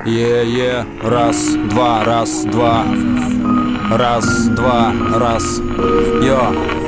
Е-е, раз, два, раз, два. Раз, два, раз. Йо.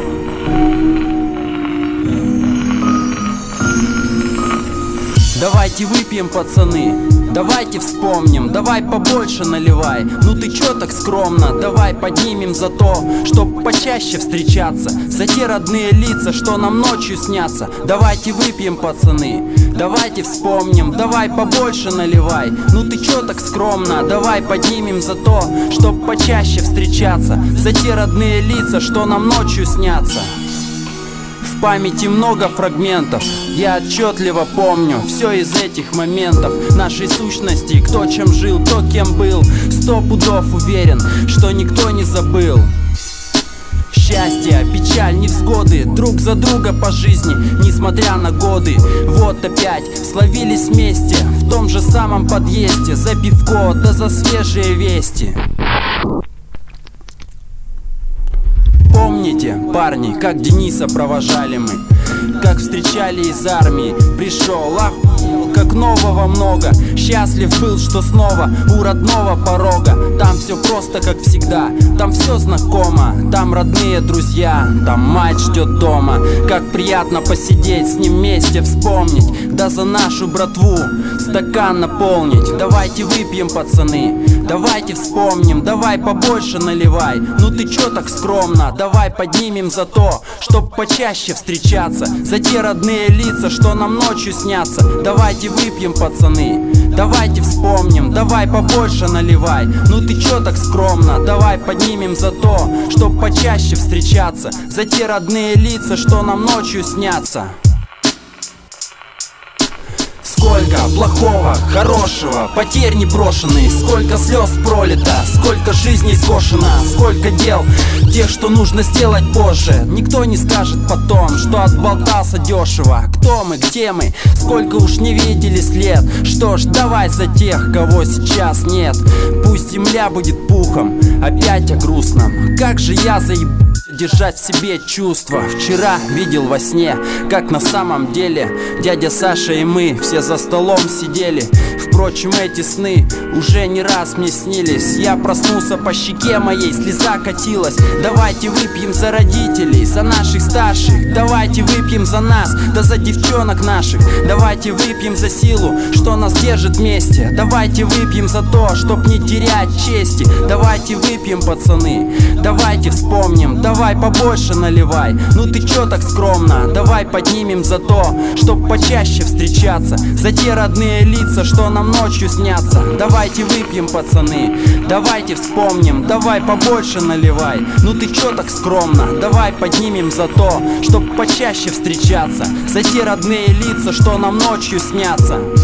Давайте выпьем, пацаны, давайте вспомним, давай побольше наливай. Ну ты чё так скромно, давай поднимем за то, чтоб почаще встречаться, за те родные лица, что нам ночью снятся. Давайте выпьем, пацаны, давайте вспомним, давай побольше наливай. Ну ты чё так скромно, давай поднимем за то, чтоб почаще встречаться, за те родные лица, что нам ночью снятся. В памяти много фрагментов, я отчетливо помню все из этих моментов нашей сущности. Кто чем жил, кто кем был, 100 пудов уверен, что никто не забыл. Счастье, печаль, невзгоды, друг за друга по жизни, несмотря на годы. Вот опять словились вместе, в том же самом подъезде, за пивко, да за свежие вести. Помните, парни, как Дениса провожали мы, как встречали из армии. Пришел, охуел, как нового много. Счастлив был, что снова у родного порога. Там все просто, как всегда, там все знакомо. Там родные друзья, там мать ждет дома. Как приятно посидеть с ним вместе, вспомнить, да за нашу братву стакан наполнить. Давайте выпьем, пацаны, давайте вспомним, давай побольше наливай. Ну ты чё так скромно, давай поднимем за то, чтоб почаще встречаться, за те родные лица, что нам ночью снятся. Давайте выпьем, пацаны, давайте вспомним, давай побольше наливай. Ну ты чё так скромно, давай поднимем за то, чтоб почаще встречаться, за те родные лица, что нам ночью снятся. Сколько плохого, хорошего, потерь не брошенных, сколько слез пролито, сколько жизней скошено, сколько дел, тех, что нужно сделать позже. Никто не скажет потом, что отболтался дешево. Кто мы, где мы, сколько уж не видели след. Что ж, давай за тех, кого сейчас нет. Пусть земля будет пухом, опять о грустном. Как же я заебался держать в себе чувства. Вчера видел во сне, как на самом деле дядя Саша и мы все за столом сидели. Впрочем, эти сны уже не раз мне снились. Я проснулся, по щеке моей слеза катилась. Давайте выпьем за родителей, за наших старших. Давайте выпьем за нас, да за девчонок наших. Давайте выпьем за силу, что нас держит вместе. Давайте выпьем за то, чтоб не терять чести. Давайте выпьем, пацаны, давайте вспомним, давай побольше наливай. Ну ты чё так скромно, давай поднимем за то, чтоб почаще встречаться, за те родные лица, что нам ночью снятся. Давайте выпьем, пацаны, давайте вспомним, давай побольше наливай. Ну ты чё так скромно, давай поднимем за то, чтоб почаще встречаться, за те родные лица, что нам ночью снятся.